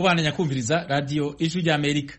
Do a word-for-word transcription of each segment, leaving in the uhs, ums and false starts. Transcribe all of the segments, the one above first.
ubandanya kumviriza radio Ijwi rya Amerika.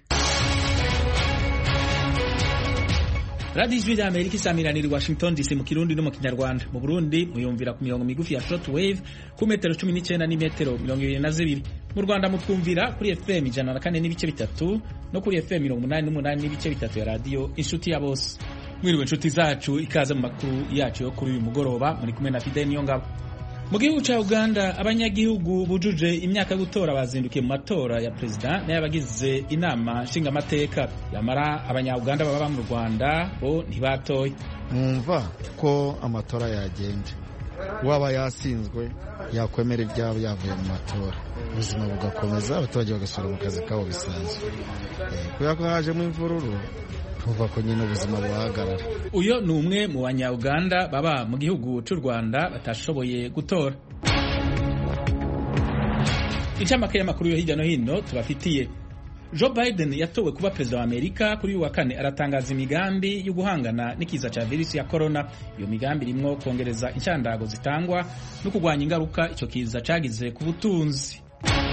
Radio Ijwi rya Amerika isamiranira i Washington D C mu Kirundi no mu Kinyarwanda. Mu Burundi muyumvira ku mirongo migufi ya shortwave ku metero cumi n'icenda ni metero mirongo ibiri na zibiri. Mu Rwanda mutwumvira kuri F M ijana na kane n'ibice bitatu no kuri F M mirongo umunani n'umunani n'ibice bitatu ya radio Inshuti ya Bose. Mwiriwe nshuti zacu, ikaze mu makuru yacu yo kuri uyu mugoroba, muri kumwe na Fidel Niyongabo. Mu gihugu ca Uganda abanyagihugu bujuje imyaka yo gutora bazindukiye mu matora ya president n'abagize inama nshinga amateka. Yamara abanya-Uganda baba mu Rwanda bo ntibatoye. Mwumva ko amatora yagenje, waba yasinzwe yakwemera ibyabo yavuye mu matora, ubuzima bugakomeza, abaturage bagasubira mu kazi kabo bisanzwe. Kubera ko hajemo imvururu tuva ko nyine ubuzima buhagarara. Uyo ni umwe mu banya-Uganda baba mu gihugu cy'u Rwanda batashoboye gutora. Icamake y'amakuru yo hirya no hino tubafitiye. Joe Biden yatowe kuba perezida wa Amerika kuri uyu wa kane, aratangaza imigambi yo guhangana n'ikiza ca virusi ya corona. Iyo migambi irimwo kongereza inshandago zitangwa no kugwanya ingaruka ico kiza cagize ku butunzi.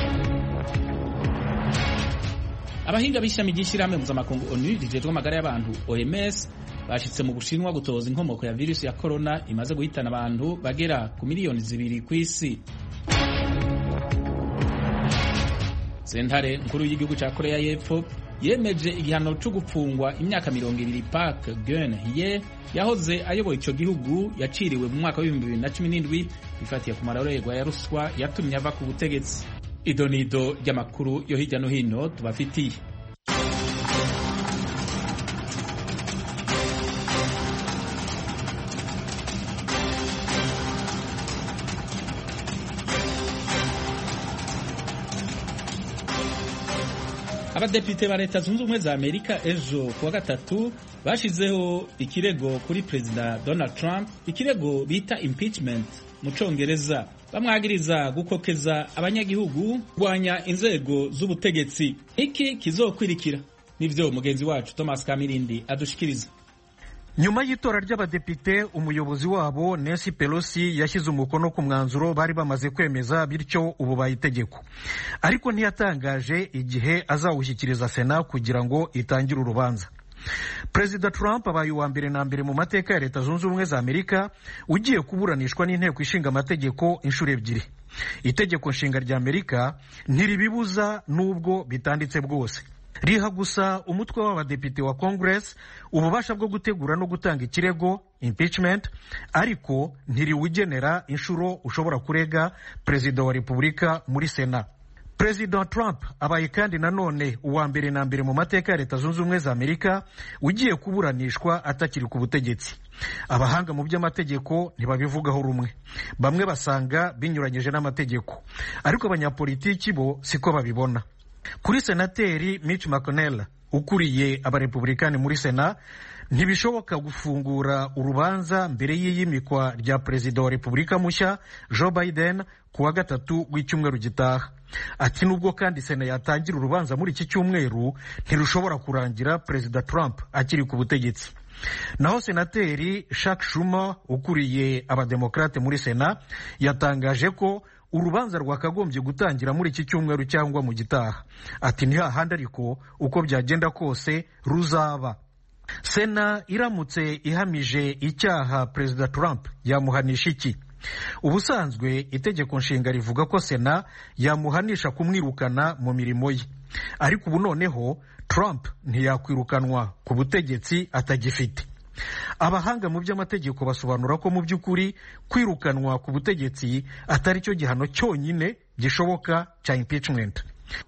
Abahinga b'ishami ry'ishirahamwe mpuzamakungu ONU rijejwe amagara y'abantu O M S bashitse mu Bushinwa gutoza inkomoko ya virusi ya corona imaze guhitana abantu bagera ku miliyoni zibiri ku isi. Sentare nkuru y'igihugu ca Korea y'Epfo yemeje igihano cyo gupfungwa imyaka mirongo ibiri Park Geun-hye yahoze ayoboye ico gihugu yaciriwe mu mwaka w'ibihumbi bibiri na cumi n'indwi bifatiye ku marorerwa ya ruswa yatumye ava ku butegetsi. Idonido ry'amakuru yo hirya no hino tubafitiye. Abadepite ba Leta Zunze Ubumwe za Amerika ejo kuwa gatatu bashizeho ikirego kuri President Donald Trump, ikirego bita impeachment mu Congereza, bamwagiriza gukokeza abanyagihugu, kurwanya inzego z'ubutegetsi. Iki kizokwirikira nivyo mugenzi wacu Thomas Kamirindi adushikiriza. Nyuma y'itora ry'abadepite, umuyobozi wabo Nancy Pelosi yashyize umukono ku mwanzuro bari bamaze kwemeza, bityo ubu bayitegeko. Ariko ntiyatangaje igihe azawushyikiriza Sena kugira ngo itangire urubanza. Perezida Trump abaye uwa mbere na mbere mu mateka ya Leta Zunze Ubumwe za Amerika ugiye kuburanishwa n'inteko ishinga amategeko inshuro ebyiri. Itegeko nshinga rya Amerika ntiribibuza nubwo bitanditse bwose, riha gusa umutwe w'abadepite wa Congress ububasha bwo gutegura no gutanga ikirego impeachment, ariko ntiriwugenera inshuro ushobora kurega Perezida wa Repubulika muri Sena. Perezida Trump abaye kandi nanone uwa mbere na mbere mu mateka ya Leta Zunze Ubumwe za Amerika ugiye kuburanishwa atakiri ku butegetsi. Abahanga mu by'amategeko ntibabivugaho rumwe, bamwe basanga binyuranyije n'amategeko, ariko abanyapolitiki bo siko babibona. Kuri Senateri Mitch McConnell ukuriye abarepublikani muri Sena, ntibishoboka gufungura urubanza mbere y'iyimikwa rya Perezida wa Repubulika mushya Joe Biden kuwa gatatu w'icyumweru gitaha. Ati nubwo kandi Sena yatangira urubanza muri iki cyumweru, ntirushobora kurangira Perezida Trump akiri ku butegetsi. Naho Senateri Chuck Schumer ukuriye abademokrate muri Sena yatangaje ko urubanza rwakagombye gutangira muri iki cyumweru cyangwa mu gitaha. Ati ni hahandi ariko uko byagenda kose ruzaba. Sena iramutse ihamije icyaha Perezida Trump yamuhanisha iki? Ubusanzwe itegeko nshinga rivuga ko Sena yamuhanisha kumwirukana mu mirimo ye, ariko ubu noneho Trump ntiyakwirukanwa ku butegetsi atagifite. Abahanga mu by'amategeko basobanura ko mu by'ukuri kwirukanwa ku butegetsi atari cyo gihano cyonyine gishoboka cya impeachment.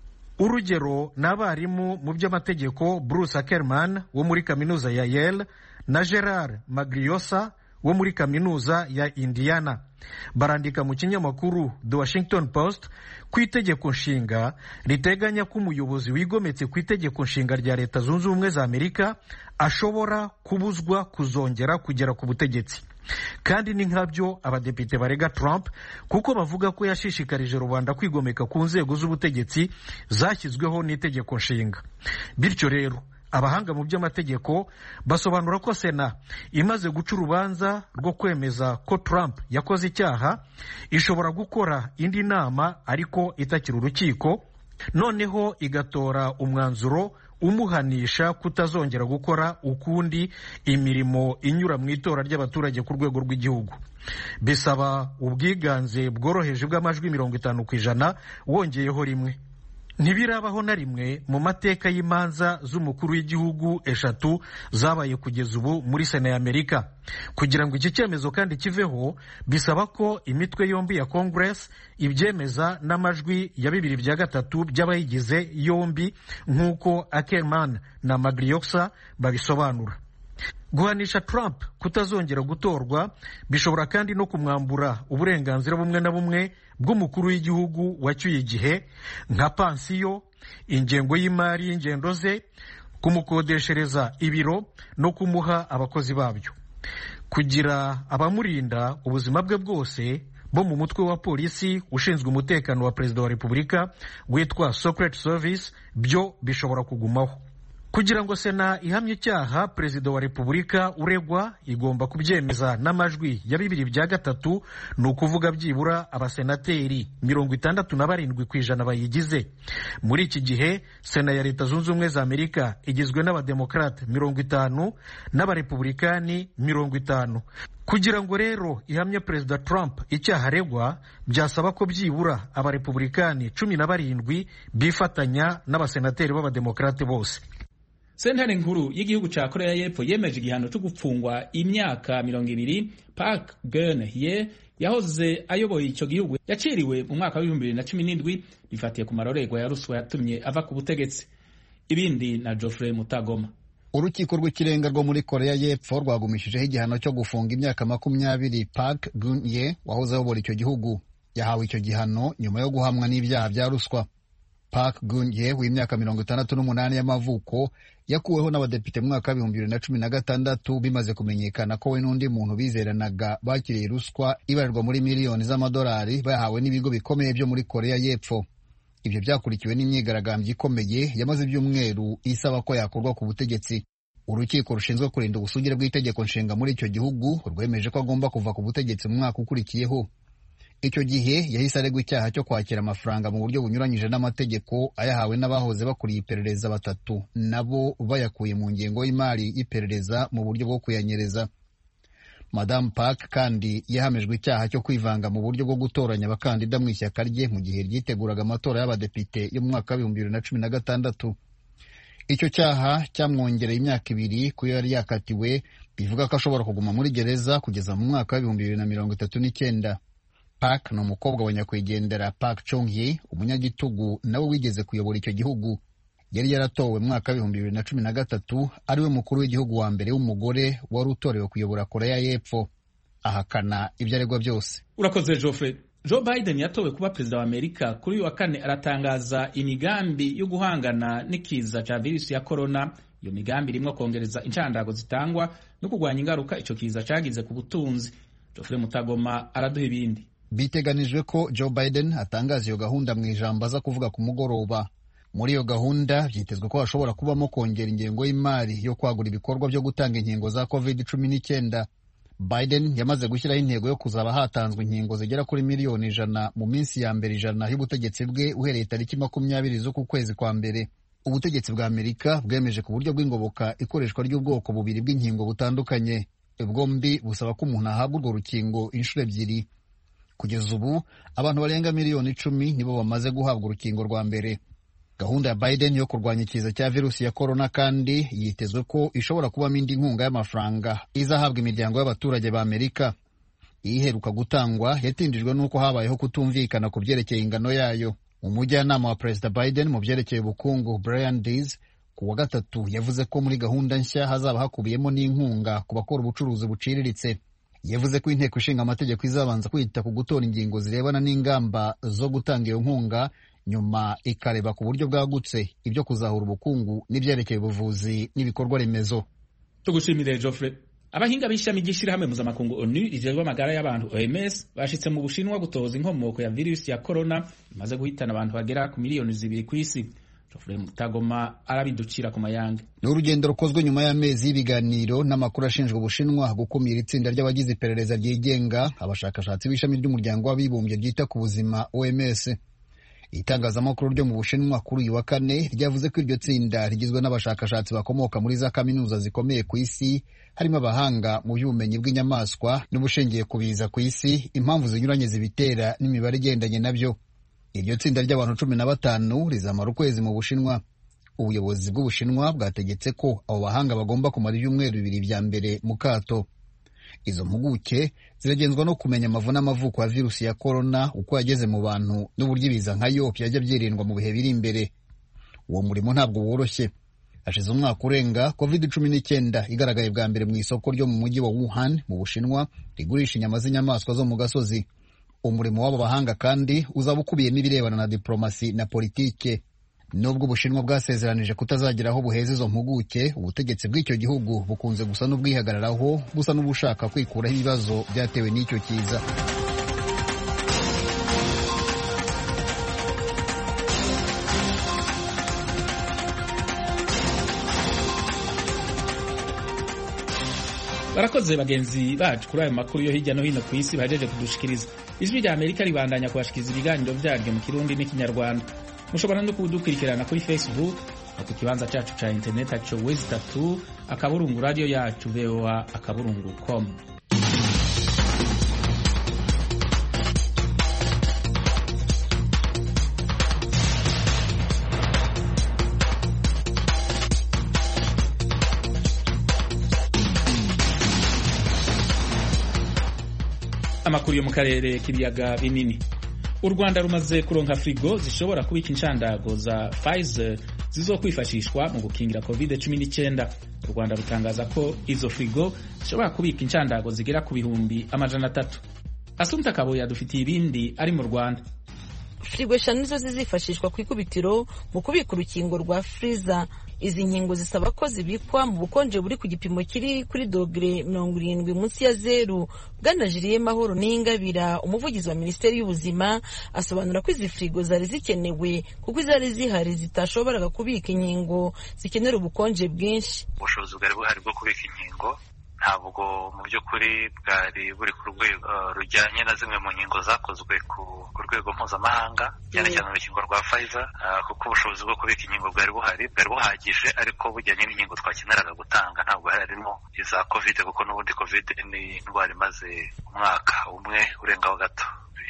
Urugero n'abarimu mu by'amategeko Bruce Ackerman wo muri kaminuza ya Yale na Gerard Magriosa wo muri kaminuza ya Indiana barandika mu kinyamakuru The Washington Post ku itegeko nshinga riteganya ko umuyobozi wigometse ku itegeko nshinga rya Leta Zunze Ubumwe za Amerika ashobora kubuzwa kuzongera kugera ku butegetsi. Kandi ni nkabyo abadepite barega Trump, kuko bavuga ko yashishikarije rubanda kwigomeka ku nzego z'ubutegetsi zashyizweho n'itegeko nshinga. Bityo rero abahanga mu by'amategeko basobanura ko Sena imaze guca urubanza rwo kwemeza ko Trump yakoze icyaha ishobora gukora indi nama ariko itakiri urukiko, noneho igatora umwanzuro umuhanisha kutazongera gukora ukundi imirimo inyura mu itora ry'abaturage ku rwego rw'igihugu. Bisaba ubwiganze bworoheje bw'amajwi mirongo itanu ku ijana wongeyeho rimwe. Ntibirabaho na rimwe mu mateka y'imanza z'umukuru w'igihugu eshatu zabaye kugeza ubu muri Sena ya Amerika. Kugira ngo iki cyemezo kandi kiveho, bisaba ko imitwe yombi ya Congress ibyemeza n'amajwi ya bibiri bya gatatu by'abayigize yombi nk'uko Ackerman na Magliocsa babisobanura. Guhanisha Trump kutazongera gutorwa bishobora kandi no kumwambura uburenganzira bumwe na bumwe bw'umukuru w'igihugu wacyuye igihe nka pansiyo, ingengo y'imari y'ingendo ze, kumukodeshereza ibiro no kumuha abakozi babyo. Kugira abamurinda ubuzima bwe bwose bo mu mutwe wa polisi ushinzwe umutekano wa perezida wa Repubulika witwa Secret Service byo bishobora kugumaho. Kugira ngo Sena ihamye icyaha perezida wa Repubulika uregwa igomba kubyemeza n'amajwi ya bibiri bya gatatu, ni ukuvuga byibura abasenateri mirongo itandatu na barindwi ku ijana bayigize. Muri iki gihe Sena ya Leta Zunze Ubumwe za Amerika igizwe n'abademokrate mirongo itanu n'abarepublikani mirongo itanu. Kugira ngo rero ihamye perezida Trump icyaha aregwa, byasaba ko byibura abarepublikani cumi na barindwi bifatanya n'abasenateri b'abademokrate bose. Sentare nkuru y'igihugu ca Korea y'Epfo yemeje igihano cyo gupfungwa imyaka mirongo ibiri Park Geun-hye yahoze ayoboye icyo gihugu yaciriwe mu mwaka wa bibiri bibiri na cumi n'indwi bifatiye ku marorerwa ya ruswa yatumye ava ku butegetsi. Ibindi na Geoffrey Mutagoma. Urukiko rw'ikirenga rwo muri Korea y'Epfo rwagumishijeho igihano cyo gufunga imyaka makumyabiri Park Geun-hye wahoze ayobora icyo gihugu. Yahawe icyo gihano nyuma yo guhamwa n'ibyaha bya ruswa. Park Geun-hye w'imyaka mirongo itandatu n'umunani y'amavuko yakuweho n'abadepite mu mwaka w'ibihumbi bibiri na cumi na gatandatu bimaze kumenyekana ko we n'undi muntu bizeranaga bakiriye ruswa ibarirwa muri miliyoni z'amadolari bahawe n'ibigo bikomeye byo muri Korea y'Epfo. Ibyo byakurikiwe n'imyigaragambyo ikomeye yamaze ibyumweru isaba ko yakurwa ku butegetsi. Urukiko rushinzwe kurinda ubusugire bw'itegeko nshinga muri icyo gihugu rwemeje ko agomba kuva ku butegetsi mu mwaka ukurikiyeho. Icyo gihe yahise aregwa icyaha cyo kwakira amafaranga mu buryo bunyuranyije n'amategeko ayahawe n'abahoze bakuriye iperereza batatu, nabo bayakuye mu ngengo y'imari y'iperereza mu buryo bwo kuyanyereza. Madame Park kandi yahamijwe icyaha cyo kwivanga mu buryo bwo gutoranya abakandida mu ishyaka rye mu gihe ryiteguraga amatora y'abadepite yo mu mwaka w'ibihumbi bibiri na cumi na gatandatu. Icyo cyaha cyamwongereye imyaka ibiri ku yo yari yakatiwe, bivuga ko ashobora kuguma muri gereza kugeza mu mwaka w'ibihumbi bibiri na mirongo itatu n'icyenda. Park ni umukobwa wa nyakwigendera Park Chung-hye, umunyagitugu nawe wigeze kuyobora icyo gihugu. Yari yaratowe mu mwaka w'ibihumbi bibiri na cumi na gatatu ariwe mukuru w'igihugu wa mbere w'umugore wari utorewe kuyobora Korea y'Epfo. Ahakana ibyo aregwa byose. Urakoze Geoffrey. Joe Biden yatowe kuba perezida wa Amerika kuri uyu wa kane aratangaza imigambi yo guhangana n'ikiza cya virusi ya corona. Iyo migambi irimo kongereza inshandago zitangwa no kurwanya ingaruka icyo kiza cyagize ku butunzi. Geoffrey Mutagoma araduha ibindi. Biteganijwe ko Joe Biden atangaza iyo gahunda mu ijambo aza kuvuga ku mugoroba. Muri iyo gahunda byitezwe ko hashobora kubamo kongera ingengo y'imari yo kwagura ibikorwa byo gutanga inkingo za covid cumi n'icyenda. Biden yamaze gushyiraho intego yo kuzaba hatanzwe inkingo zigera kuri miliyoni ijana mu minsi ya mbere ijana y'ubutegetsi bwe uhereye tariki makumyabiri z'uku kwezi kwa mbere. Ubutegetsi bwa Amerika bwemeje ku buryo bw'ingoboka ikoreshwa ry'ubwoko bubiri bw'inkingo butandukanye. Bwombi busaba ko umuntu ahabwa urwo rukingo inshuro ebyiri. Kugeza ubu abantu barenga miliyoni icumi nibo bamaze guhabwa urukingo rwa mbere. Gahunda ya Biden yo kurwanya ikiza cya virusi ya corona kandi yitezwe ko ishobora kubamo indi nkunga y'amafaranga izahabwa imiryango y'abaturage ba Amerika. Iheruka gutangwa yatindijwe n'uko habayeho kutumvikana ku byerekeye ingano yayo. Umujyanama wa Perezida Biden mu byerekeye ubukungu Brian Dees ku wa gatatu yavuze ko muri gahunda nshya hazaba hakubiyemo n'inkunga ku bakora ubucuruzi buciriritse. Yavuze ko inteko ishinga amategeko izabanza kwita ku gutora ingingo zirebana n'ingamba zo gutanga iyo nkunga, nyuma ikareba ku buryo bwagutse ibyo kuzahura ubukungu n'ibyerekeye ubuvuzi n'ibikorwa remezo. Tugushimire Geoffrey. Abahinga b'ishami ry'ishirahamwe mpuzamakungu O N U rijejwe amagara y'abantu O M S bashitse mu Bushinwa gutoza inkomoko ya virusi ya corona imaze guhitana abantu bagera ku miliyoni zibiri ku isi. Geoffrey Mutagoma arabiducira ku mayange. Ni urugendo rukozwe nyuma y'amezi y'ibiganiro n'amakuru ashinjwa Ubushinwa gukumira itsinda ry'abagize iperereza ryigenga, abashakashatsi b'ishami ry'umuryango w'abibumbye ryita ku buzima O M S. Itangazamakuru ryo mu Bushinwa kuri uyu wa kane ryavuze ko iryo tsinda rigizwe n'abashakashatsi bakomoka muri za kaminuza zikomeye ku isi, harimo abahanga mu by'ubumenyi bw'inyamaswa n'ubushingiye ku biza ku isi, impamvu zinyuranye zibitera n'imibare igendanye nabyo. Iryo tsinda ry'abantu cumi na batanu rizamara ukwezi mu Bushinwa. Ubuyobozi bw'Ubushinwa bwategetse ko abo bahanga bagomba kumara ibyumweru bibiri bya mbere mu kato. Izo mpuguke ziragenzwa no kumenya amavu n'amavuko ya virusi ya korona, uko yageze mu bantu n'uburyo ibiza nkayo byajya byirindwa mu bihe biri imbere. Uwo murimo ntabwo woroshye. Hashize umwaka urenga covid cumi n'icyenda igaragaye bwa mbere mu isoko ryo mu mujyi wa Wuhan mu Bushinwa rigurisha inyama z'inyamaswa zo mu gasozi. Umurimo w'abo bahanga kandi uzaba ukubiyemo ibirebana na diplomasi na politike. Nubwo Ubushinwa bwasezeranije kutazagira aho buheza izo mpuguke, ubutegetsi bw'icyo gihugu bukunze gusa n'ubwihagararaho, busa n'ubushaka kwikuraho ibibazo byatewe n'icyo kiza. Barakoze bagenzi bacu kuri ayo makuru yo hirya no hino ku isi bahejeje kudushikiriza. Ijwi rya Amerika ribandanya kubashikiriza ibiganiro byaryo mu Kirundi n'Ikinyarwanda. Mushobora no kudukurikirana kuri Facebook no ku kibanza cyacu ca internet aco wezi tatu akaburungu radio yacu v o a akaburungu com. Amakuru yo mu karere k'ibiyaga binini. U Rwanda rumaze kuronka frigo zishobora kubika inshandago za Pfizer zizokwifashishwa mu gukingira covid cumi n'icyenda. U Rwanda rutangaza ko izo frigo zishobora kubika inshandago zigera ku bihumbi amajana atatu. Asumta Kaboya dufitiye ibindi ari mu Rwanda. Frigo eshanu nizo zizifashishwa ku ikubitiro mu kubika urukingo rwa Pfizer. Izi nkingo zisaba ko zibikwa mu bukonje buri ku gipimo kiri kuri dogere mirongo irindwi munsi ya zeru. Bwana Julien Mahoro Ningabira, umuvugizi wa Minisiteri y'Ubuzima, asobanura ko izi frigo zari zikenewe kuko izari zihari zitashoboraga kubika inkingo zikenera ubukonje bwinshi. Ubushobozi bwari buhari bwo kubika inkingo ntabwo mu by'ukuri bwari buri ku rwego rujyanye na zimwe mu nkingo zakozwe ku rwego mpuzamahanga, cyane cyane urukingo rwa Pfizer, kuko ubushobozi bwo kubika inkingo bwari buhari bwari buhagije, ariko bujyanye n'inkingo twakeneraga gutanga ntabwo harimo iza covid, kuko n'ubundi covid ni indwara imaze umwaka umwe urengaho gato.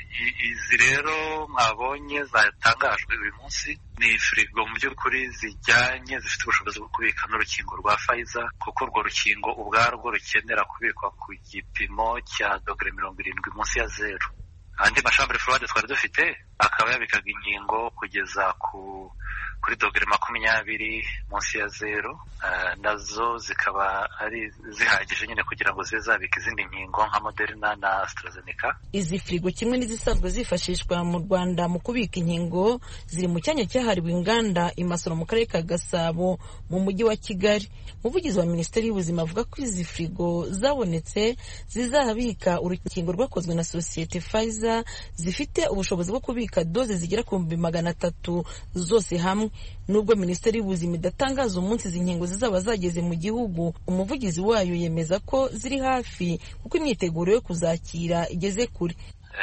Izi rero mwabonye zatangajwe uyu munsi ni frigo mu by'ukuri zijyanye zifite ubushobozi bwo kubika n'urukingo rwa Pfizer, kuko urwo rukingo ubwarwo rukenera kubikwa ku gipimo cya dogere mirongo irindwi munsi ya zeru. Andi mashambure fluide twari dufite akaba yabikaga inkingo kugeza ku kuri dogere makumyabiri munsi ya zeru, uh, nazo zikaba ari zihagije nyine kugira ngo zibe zabika izindi nkingo nka Moderna na AstraZeneca. Izi frigo kimwe n'izisanzwe zifashishwa mu Rwanda mu kubika inkingo ziri mu cyanya cyahariwe inganda i Masoro mu karere ka Gasabo mu mujyi wa Kigali. Umuvugizi wa Minisiteri y'Ubuzima avuga ko izi frigo zabonetse zizahabika urukingo rwakozwe na sosiyete Pfizer, zifite ubushobozi bwo kubika doze zigera ku bihumbi magana atatu zose hamwe. Nubwo Minisiteri y'Ubuzima idatangaza umunsi izi nkingo zizaba zageze mu gihugu, umuvugizi wayo yemeza ko ziri hafi kuko imyiteguro yo kuzakira igeze kure.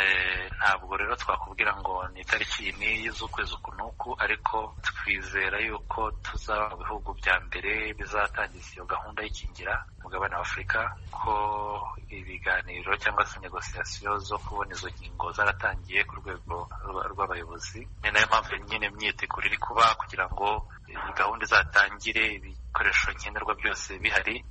Ntabwo rero twakubwira ngo ni itariki iyi z'ukwezi uku n'uku, ariko twizera yuko tuzaba mu bihugu bya mbere bizatangiza iyo gahunda y'ikingira mugabane wa Afurika, ko ibiganiro cyangwa se negosiyasiyo zo kubona izo nkingo zaratangiye ku rwego rw'abayobozi. Ni nayo mpamvu nyine imyiteguro iri kuba kugira ngo iyi gahunda izatangire, ibikoresho nkenerwa byose bihari,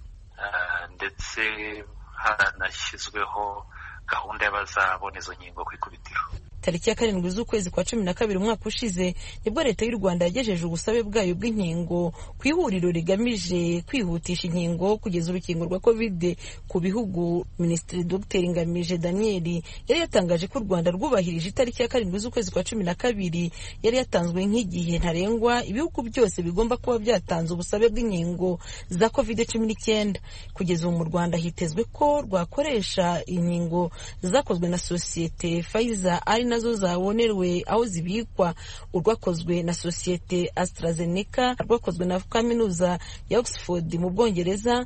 ndetse haranashyizweho gahunda y'abazabona izo nkingo ku ikubitiro. Tariki ya karindwi z'ukwezi kwa cumi na kabiri umwaka ushize nibwo Leta y'u Rwanda yagejeje ubusabe bwayo bw'inkingo ku ihuriro rigamije kwihutisha inkingo kugeza urukingo rwa covid ku bihugu. Minisitiri Dr Ngamije Daniel yari yatangaje ko u Rwanda rwubahirije itariki ya karindwi z'ukwezi kwa cumi na kabiri yari yatanzwe nk'igihe ntarengwa ibihugu byose bigomba kuba byatanze ubusabe bw'inkingo za covid cumi n'icyenda. Kugeza ubu mu Rwanda hitezwe ko rwakoresha inkingo zakozwe na sosiyete Pfizer ari nazo zabonerwe aho zibikwa, urwakozwe na sosiyete AstraZeneca, rwakozwe na kaminuza ya Oxford mu Bwongereza,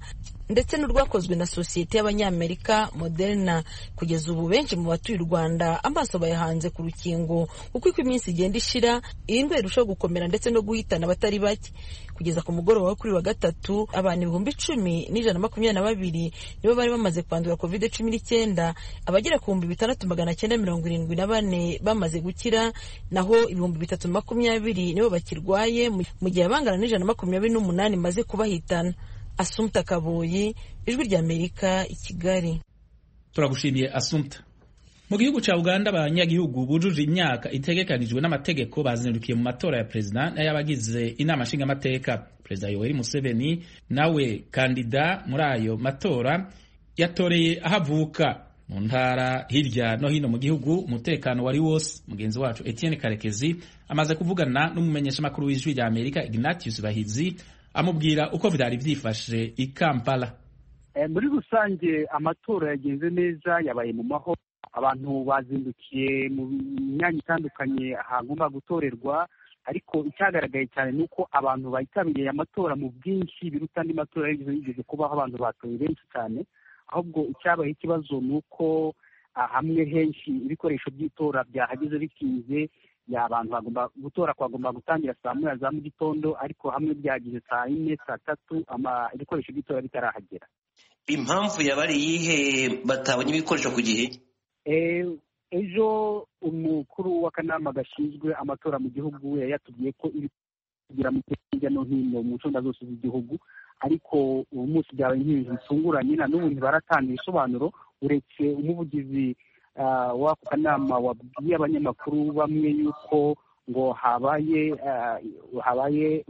ndetse n'urwakozwe na sosiyete y'abanyamerika Moderna. Kugeza ubu benshi mu batuye u Rwanda amaso bayahanze ku rukingo kuko uko iminsi igenda ishira iyi ndwara irushaho gukomera ndetse no guhitana abatari bake. Kugeza ku mugoroba wo kuri wa gatatu abantu ibihumbi icumi n'ijana na makumyabiri na babiri nibo bari bamaze kwandura covid cumi n'icyenda, abagera ku bihumbi bitandatu magana cyenda mirongo irindwi na bane bamaze gukira, naho ibihumbi bitatu makumyabiri nibo bakirwaye mu gihe abangana n'ijana na makumyabiri n'umunani maze kubahitana. Assumpta Kaboyi, Ijwi ry'Amerika, i Kigali. Turagushimiye Assumpta. Mu gihugu ca Uganda abanyagihugu bujuje imyaka itegekanijwe n'amategeko bazindukiye mu matora ya president n'ayabagize inama nshinga amateka. President Yoweri Museveni nawe kandida muri ayo matora yatoreye ahavuka mu ntara hirya no hino mu gihugu. Umutekano wari wose. Mugenzi wacu Etienne Karekezi amaze kuvugana n'umumenyesha makuru w'Ijwi ry'Amerika Ignatius Bahizi amubwira uko vyari vyifashe i Kampala. E, muri rusange amatora yagenze neza, yabaye mu mahoro. Abantu bazindukiye mu myanya itandukanye hagomba gutorerwa, ariko icyagaragaye cyane nuko abantu bayitabiriye amatora mu bwinshi biruta andi matora yigeze kubaho abantu batoye benshi cyane. Ahubwo icyabaye ikibazo nuko hamwe henshi ibikoresho by'itora byahageze bikinze, y'abantu bagomba gutora kwagomba gutangira saa moya za mu gitondo, ariko hamwe byagize saa ine saa tatu ama ibikoresho by'itora bitarahagera. Impamvu yabari yihe batabonye ibikoresho ku gihe? Eh, ejo umukuru w'akanama gashinzwe amatora mu gihugu yatubwiye ko iri kugira mu hirya no hino mu ncunda zose z'igihugu, ariko uwo munsi byabaye nk'ibintu bitunguranye, na n'ubu ntibaratanga ibisobanuro uretse umuvugizi Uh, wako kanama wabwiye abanyamakuru bamwe yuko ngo habaye uh, habaye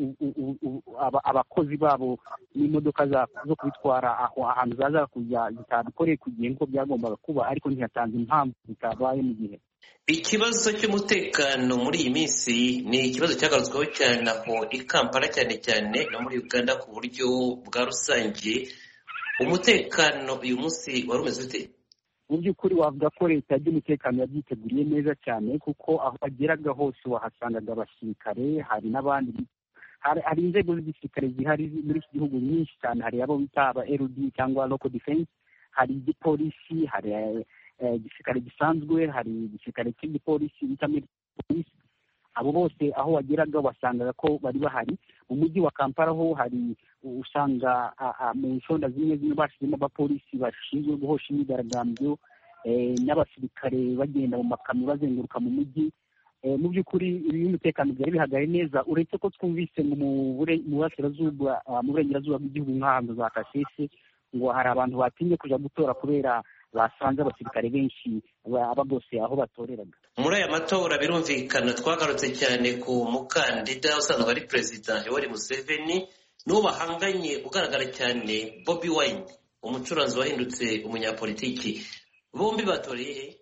abakozi babo n'imodoka zo kubitwara aho ahantu zaza kujya zitabikoreye ku gihe nk'uko byagombaga kuba, ariko ntihatanze impamvu bitabaye mu gihe. Ikibazo cy'umutekano muri iyi minsi ni ikibazo cyagarutsweho cyane aho i Kampala cyane cyane no muri Uganda ku buryo bwa rusange. Umutekano uyu munsi wari umeze ute? Mu by'ukuri wavuga ko leta y'umutekano yabyiteguriye neza cyane, kuko aho bageraga hose wahasangaga abasirikare, hari n'abandi hari inzego z'igisirikare zihari muri iki gihugu nyinshi cyane. Hari abo bita aba L D cyangwa local defense, hari igipolisi, hari igisirikare gisanzwe, hari igisirikare cy'igipolisi bita polisi. Abo bose aho wageraga wasangaga ko bari bahari. Mu mujyi wa Kampala ho hari usanga mu nshonda zimwe zimwe bashyizemo abapolisi bashinzwe guhosha imyigaragambyo n'abasirikare bagenda mu makamyo bazenguruka mu mujyi. Mu by'ukuri ibi umutekano byari bihagaye neza, uretse ko twumvise mu burasirazuba mu burengerazuba bw'igihugu nk'ahantu za Kasese ngo hari abantu batinye kuja gutora kubera basanze abasirikare benshi abagose aho batoreraga. Muri aya matora birumvikana twagarutse cyane ku mukandida usanzwe ari President Yoweri Museveni n'uwo bahanganye ugaragara cyane Bobi Wine, umucuranzi wahindutse umunyapolitiki. Bombi batoreye he?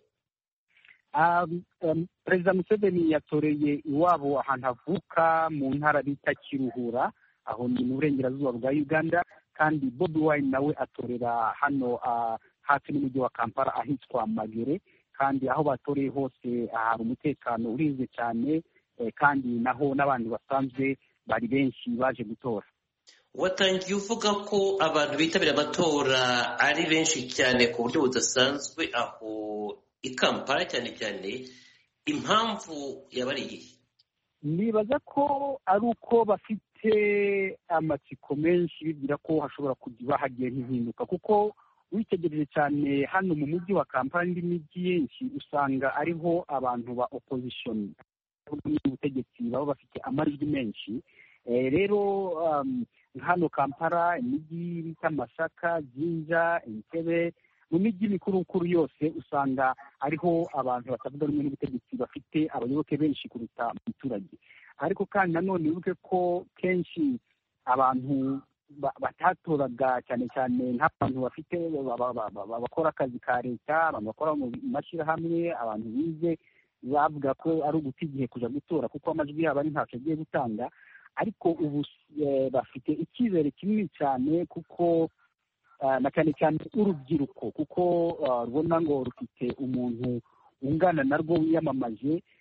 Um, um, President Museveni yatoreye iwabo ahantu avuka mu ntara bita Kiruhura, aho ni mu burengerazuba bwa Uganda, kandi Bobi Wine nawe atorera hano uh, hafi n'umujyi wa Kampala ahitwa Magere, kandi aho batoreye hose hari umutekano urinzwe cyane, eh, kandi naho n'abandi basanzwe bari benshi baje gutora. Watangiye uvuga ko abantu bitabira amatora ari benshi cyane ku buryo budasanzwe aho i Kampala cyane cyane, impamvu yabariye? Nibaza ko ari uko bafite amatsiko menshi bigira ko hashobora kuba hagiye nk'impinduka, kuko witegereje cyane hano mu mujyi wa Kampala n'indi mijyi yenshi usanga ariho abantu ba opposition n'ubutegetsi baba bafite amajwi menshi. E, rero um, hano Kampala imijyi bita Masaka, Jinja, Entebbe, mu mijyi mikuru yose usanga ariho abantu batavuga rumwe n'ubutegetsi bafite abayoboke benshi kuruta umuturage. Ariko kandi nanone wibuke ko kenshi abantu batatoraga cyane cyane nk'abantu bafite bakora akazi ka leta, abantu bakora mu mashyirahamwe, abantu bize, bavuga ko ari uguta igihe kuja gutora kuko amajwi yabo ari ntacyo agiye gutanga. Ariko ubu bafite icyizere kinini cyane kuko na cyane cyane urubyiruko, kuko rubona ngo rufite umuntu ungana narwo wiyamamaje,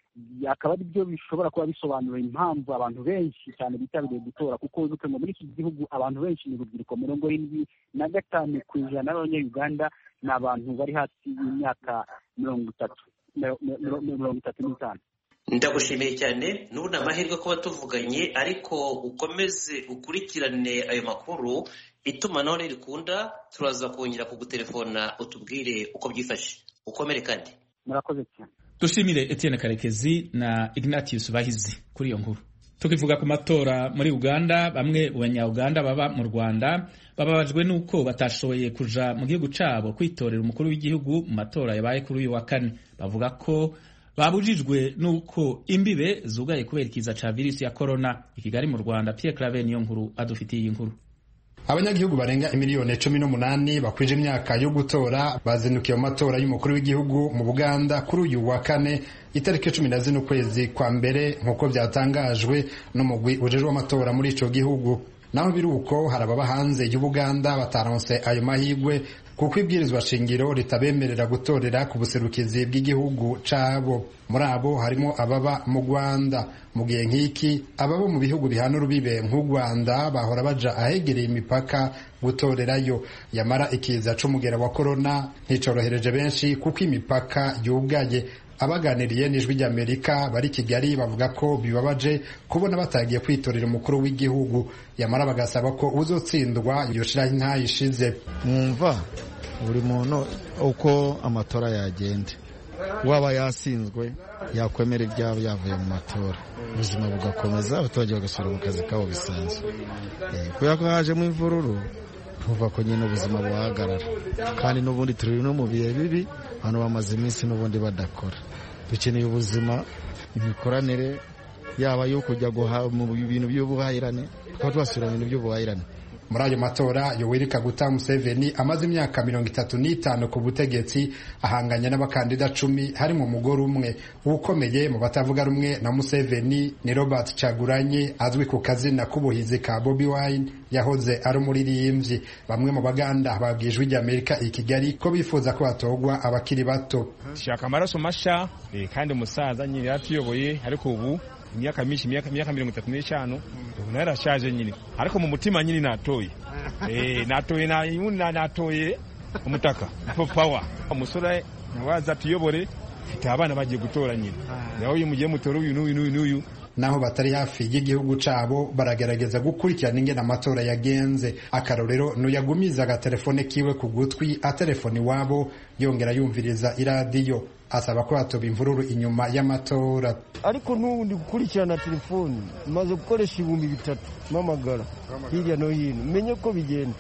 akaba ari byo bishobora kuba bisobanura impamvu abantu benshi cyane bitabiriye gutora, kuko wibuke ngo muri iki gihugu abantu benshi ni urubyiruko. mirongo irindwi na gatanu ku ijana b'abanyayuganda ni abantu bari hasi y'imyaka mirongo itatu mirongo itatu n'itanu. Ndagushimiye cyane, n'ubu ni amahirwe kuba tuvuganye, ariko ukomeze ukurikirane ayo makuru. Itumanaho nirikunda turaza kongera kugutelefona utubwire uko byifashe. Ukomere kandi. Murakoze cyane. Dushimire Etienne Karekezi na Ignatius Bahizi kuri iyo nkuru. Tukivuga ku matora muri Uganda, bamwe abanya-Uganda baba mu Rwanda bababajwe nuko batashoboye kuja mu gihugu cabo kwitorera umukuru w'igihugu mu matora yabaye kuri uyu wa kane. Bavuga ko babujijwe nuko imbibe zugaye kubera ikiza ca virusi ya corona. I Kigali mu Rwanda, Pierre Claver niyo nkuru adufitiye iyi nkuru. Abanyagihugu barenga imiliyoni cumi n'umunani bakwije imyaka yo gutora bazindukiye mu matora y'umukuru w'igihugu mu Buganda kuri uyu wa kane itariki cumi na zine ukwezi kwa mbere nk'uko byatangajwe n'umugwi ujejwe amatora muri ico gihugu. Naho biruko hari ababa hanze y'Ubuganda bataronse ayo mahigwe kuko ibwirizwa shingiro ritabemerera gutorera ku buserukizi bw'igihugu cabo. Muri abo harimo ababa mu Rwanda. Mu gihe nk'iki ababo mu bihugu bihana urubibe nk'u Rwanda bahora baja ahegereye imipaka gutorerayo. Yamara ikiza c'umugera wa corona nticorohereje benshi kuko imipaka yugaye. Abaganiriye n'ijwi ry'Amerika bari Kigali bavuga ko bibabaje kubona batagiye kwitorera umukuru w'igihugu, yamara bagasaba ko uzotsindwa yoshiraho intayishize. Mwumva buri muntu uko amatora yagenda, waba yasinzwe yakwemera ibyabo yavuye mu matora, ubuzima bugakomeza, abaturage bagasubira mu kazi kabo bisanzwe. Kubera ko hajemo imvururu tuvuga ko nyine ubuzima buhagarara, kandi n'ubundi turi no mu bihe bibi, abantu bamaze iminsi n'ubundi badakora. Dukeneye ubuzima, imikoranire yaba yo kujya guha mu bintu by'ubuhahirane, tukaba twasubira mu bintu by'ubuhahirane. Muri ayo matora Yoweri Kaguta Museveni amaze imyaka mirongo itatu n'itanu ku butegetsi ahanganye n'abakandida cumi harimo umugore umwe. Ukomeye mu batavuga rumwe na Museveni ni Robert Kyagulanyi azwi ku kazina k'ubuhizi ka Bobi Wine, yahoze ari umuririmbyi. Bamwe mu Baganda babwijwe ry'Amerika i Kigali ko bifuza ko batogwa abakiri bato. Shaka amaraso masha e, kandi umusaza nyine yatuyoboye, ariko ubu imyaka myinshi imyaka imyaka mirongo itatu n'itanu ubu narashaje nyine, ariko mu mutima nyine natoye eh natoye na yuna natoye umutaka for power. Umusore nawaza tuyobore fite abana bagiye gutora nyine, naho uyu mugiye mutora uyu n'uyu n'uyu. Naho batari hafi y'igihugu cabo baragerageza gukurikirana ingene amatora yagenze. Akarorero nuyagumiza agatelefone kiwe ku gutwi atelefoni wabo yongera yumviriza iradiyo, asaba ko hatoba imvururu inyuma y'amatora. Ariko n'ubundi gukurikirana telefoni maze gukoresha ibihumbi bitatu mamagara hirya no hino menye ko bigenda.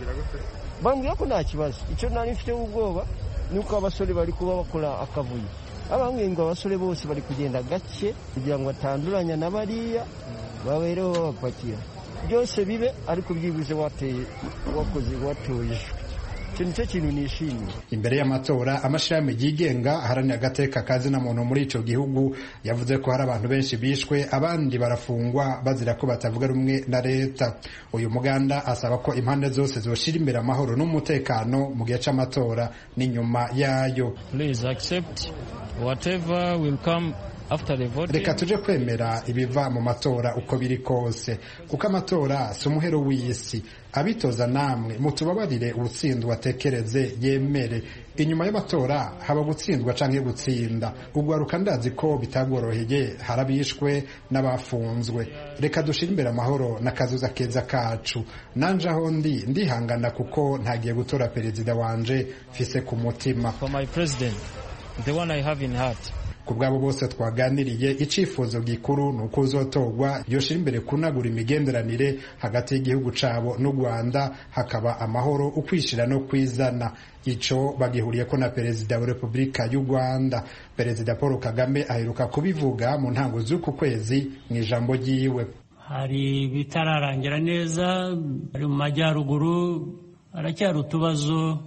Bambwira ko nta kibazo, icyo nari mfite ubwoba nuko abasore bari kuba bakora akavuyo. Abambwiye ngo abasore bose bari kugenda gake kugira ngo batanduranya na bariya babereho babapakira byose bibe, ariko byibuze wateye wakoze watoye. Nicyo kintu nishimiye. Imbere y'amatora amashami yigenga aharanira agateka kazina muntu muri ico gihugu yavuze ko hari abantu benshi bishwe, abandi barafungwa bazira ko batavuga rumwe na leta. Uyu muganda asaba ko impande zose zoshira imbere amahoro n'umutekano mu gihe c'amatora n'inyuma yayo. Please accept whatever will come after the vote. Reka tuje kwemera ibiva mu matora uko biri kose, kuko amatora si umuhero w'isi. Abitoza namwe mutubabarire utsindwa atekereze yemere. Inyuma y'amatora haba gutsindwa canke gutsinda. Ugwaruka ndazi ko bitagoroheye, harabishwe n'abafunzwe. Reka dushire imbere amahoro n'akazuza keza kacu. Nanje aho ndi ndihangana kuko ntagiye gutora perezida wanje fise ku mutima. For my president, the one I have in heart. Kubwabo bose twaganiriye icifuzo gikuru nuko uzotogwa yoshira imbere kunagura imigenderanire hagati y'igihugu cabo n'u Rwanda, hakaba amahoro ukwishira no kwizana. Ico bagihuriye ko na perezida wa Republika y'u Rwanda. Perezida Paul Kagame aheruka kubivuga mu ntango z'uku kwezi mu ijambo ryiwe. Hari bitararangira neza, ari mu majyaruguru aracyari utubazo,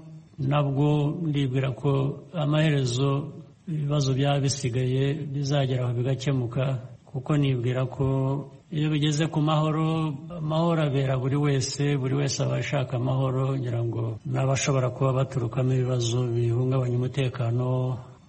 nabwo ndibwira ko amaherezo ibibazo byaba bisigaye bizageraho bigakemuka, kuko nibwira ko iyo bigeze ku mahoro, amahoro abera buri wese, buri wese aba ashaka amahoro. Ngira ngo n'abashobora kuba baturukamo ibibazo bihungabanya umutekano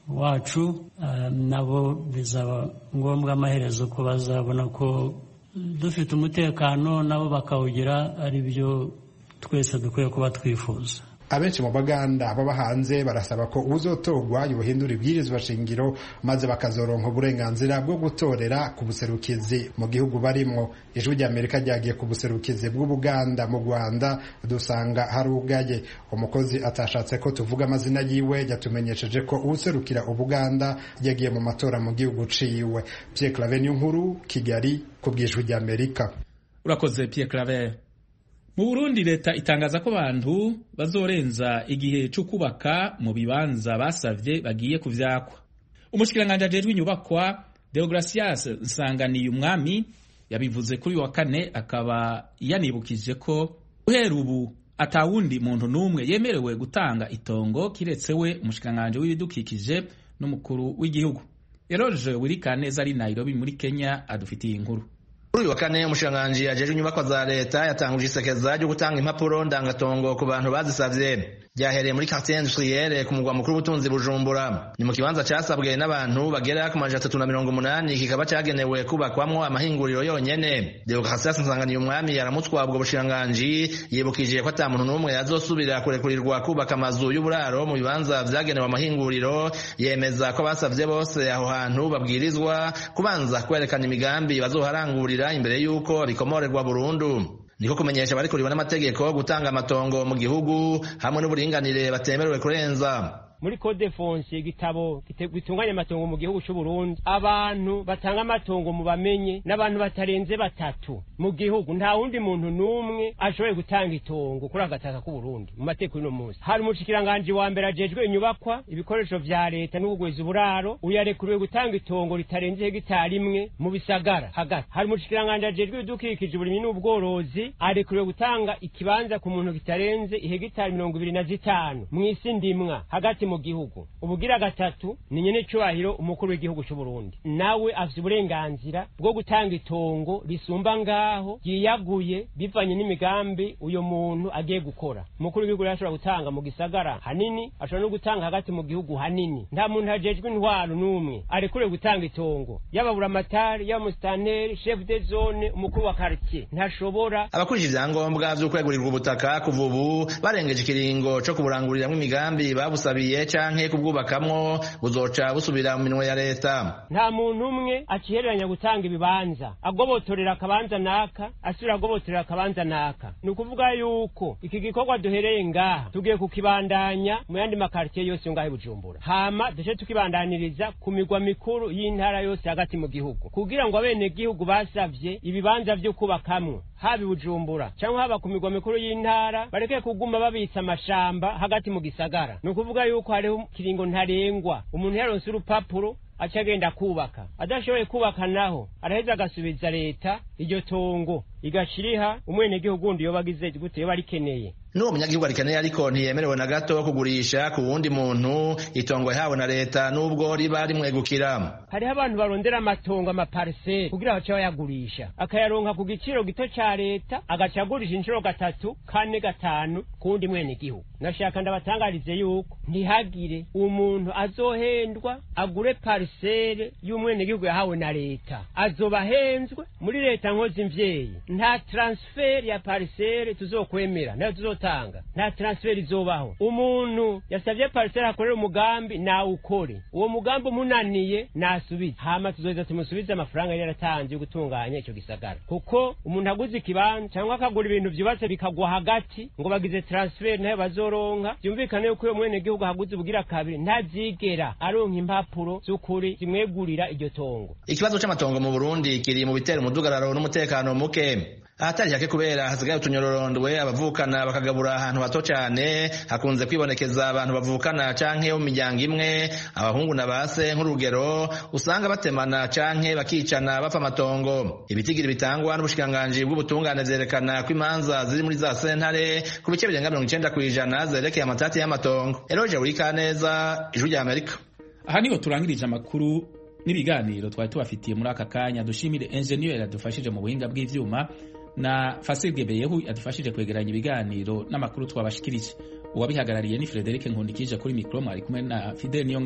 wacu nabo bizaba ngombwa amaherezo ko bazabona ko dufite umutekano nabo bakawugira ari byo twese dukwiye kuba twifuza. Abenshi mu baganda baba hanze barasaba ko uzotogwa yohindura ibwirizwa shingiro maze bakazoronka uburenganzira bwo gutorera ku buserukizi mu gihugu barimo. Ijwi rya Amerika ryagiye ku buserukizi bw'Ubuganda mu Rwanda dusanga hari ugaye. Umukozi atashatse ko tuvuga amazina yiwe yatumenyesheje ko userukira Ubuganda yagiye mu matora mu gihugu ciwe. Pierre Claver Nkuru, Kigali, ku bw'Ijwi rya Amerika. Urakoze Pierre Claver. Mu Burundi leta itangaza ko abantu bazorenza igihe cyo kubaka mu bibanza basavye bagiye kuvyakwa. Umushikiranganje ajejwe inyubakwa Deogracias Nsanganiye umwami yabivuze kuri wa kane, akaba yanibukije ko uhera ubu atawundi muntu numwe yemerewe gutanga itongo kiretse we umushikiranganje w'ibidukikije n'umukuru w'igihugu. Eroje Wirikaneza ari Nairobi muri Kenya adufitiye inkuru. Kuri wa kane umushikiranganji ajejwe inyubakwa za leta yatanguje isekeza ryo gutanga impapuro ndangatongo ku bantu bazisavye. Ryahereye muri quartier industrielle ku mugwa mukuru w'ubutunzi Bujumbura. Ni mu kibanza casabwe n'abantu bagera ku majana atatu na mirongo umunani, kikaba cagenewe kubakwamwo amahinguriro yonyene. Deogracias Nsanganiye umwami yaramutswa ubwo bushikiranganji yibukije ko ata muntu n'umwe yazosubira kurekurirwa kubaka amazu y'uburaro mu bibanza vyagenewe amahinguriro. Yemeza ko basavye bose aho hantu babwirizwa kubanza kwerekana imigambi bazoharangurira imbere yuko bikomorerwa burundu. Niko kumenyesha bari kuriwe n'amategeko gutanga amatongo mu gihugu hamwe n'uburinganire batemerewe kurenza. Muri code fonse igitabo gitunganya amatongo mu gihugu cy'u Burundi, abantu batanga amatongo mu bamenye n'abantu batarenze batatu mu gihugu. Nta wundi muntu numwe ashoboye gutanga itongo kuri agataka ku Burundi mu mateko y'ino munsi. Hari umushikiranganje wa mbere ajejwe inyubakwa ibikoresho vya leta n'ubugweza uburaro, uyarekuriwe gutanga itongo ritarenze hegitari imwe mu bisagara hagati. Hari umushikiranganje ajejwe ibidukikije uburimyi n'ubworozi, arekuriwe gutanga ikibanza ku muntu kitarenze ihegitari mirongo ibiri na zitanu mu isi ndimwa hagati mu gihugu. Ubugira gatatu ni nyene cyubahiro umukuru w'igihugu cy'u Burundi, nawe afite uburenganzira bwo gutanga itongo risumba ngaho yiyaguye bivanye n'imigambi uyo muntu agiye gukora. Umukuru w'igihugu yashobora gutanga mu gisagara hanini, ashobora no gutanga hagati mu gihugu hanini. Nta muntu hajejwe intwaro numwe arekure gutanga itongo, yaba buramatari, yaba mustaneri, chef de zone, umukuru wa quartier ntashobora. Abakurije ivyangombwa vyo kwegurirwa ubutaka kuva ubu barengeje ikiringo co kuburanguriramwo imigambi babusabiye canke kubwubakamwo buzoca busubira mu minwe ya leta. Nta muntu umwe akihereranya gutanga ibibanza agobotorera akabanza naka asubira agobotorera akabanza naka. Ni ukuvuga yuko iki gikorwa duhereye ngaha tugiye kukibandanya mu yandi makartier yose ngahe Bujumbura, hama dushe tukibandaniriza ku migwa mikuru y'intara yose hagati mu gihugu, kugira ngo abene gihugu basavye ibibanza vyo kubakamwo habi Bujumbura cyangwa haba ku migwa mikuru y'intara bareke kuguma babitsa amashamba hagati mu gisagara. Ni ukuvuga yuko hariho kiringo ntarengwa umuntu yaronse urupapuro acagenda kubaka, adashoboye kubaka naho araheza agasubiza leta iryo tongo igashiriha umwene gihugu undi yobagize gute yoba rikeneye. N'uwo munyagihugu arikeneye ariko ntiyemerewe na gato kugurisha ku wundi muntu itongo yahawe na leta nubwo riba rimwegukira. Hariho abantu barondera amatongo amaparcelle kugira bace bayagurisha, akayaronka ku giciro gito ca leta agacagurisha inshuro gatatu kane gatanu kundi mwene gihugu. Nashaka ndabatangarize yuko ntihagire umuntu azohendwa agure parcelle y'umwene gihugu yahawe na leta, azobahenzwe muri leta nkozi mvyeyi. Nta transfer ya parcelle tuzokwemera nayo tuzotanga, nta transfer izobaho. Umuntu yasavye parcelle akorera umugambi na ukore uwo mugambi umunaniye nasubize, hama tuzoza tumusubize amafaranga yaratanze yo gutunganya ico gisagara. Kuko umuntu aguze ikibanza cyangwa akagura ibintu vyubatse bikagwa hagati ngo bagize transfer nayo bazoronka, byumvikane yuko uyo mwene gihugu haguze ubugira kabiri ntazigera aronka impapuro z'ukuri zimwegurira iryo tongo. Ikibazo c'amatongo mu Burundi kiri mu bitera umudugararo n'umutekano muke. Ahatari hake kubera hasigaye utunyororondwe abavukana bakagabura ahantu hato cyane, hakunze kwibonekeza abantu bavukana canke mu miryango imwe, abahungu na base nk'urugero usanga batemana canke bakicana bapfa amatongo. Ibitigiri bitangwa n'ubushikiranganji bw'ubutungane vyerekana ko imanza ziri muri za sentare ku bice birenga mirongo icenda kw'ijana zerekeye amatati y'amatongo. Eroje Wirikaneza, Ijwi rya Amerika. Aha niho turangirije amakuru n'ibiganiro twari tubafitiye muri aka kanya. Dushimire engineer yadufashije mu buhinga bw'ivyuma na Fasil Gebeyehu yadufashije kwegeranya ibiganiro n'amakuru twabashikirije. Uwabihagarariye ni Frederic Nkundikije, kuri micro mwari kumwe na Fidel Niyongabo.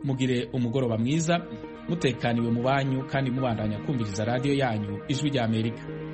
mugire umugoroba mwiza mutekaniwe mu banyu kandi mubandanya kumviriza radiyo yanyu ijwi rya Amerika.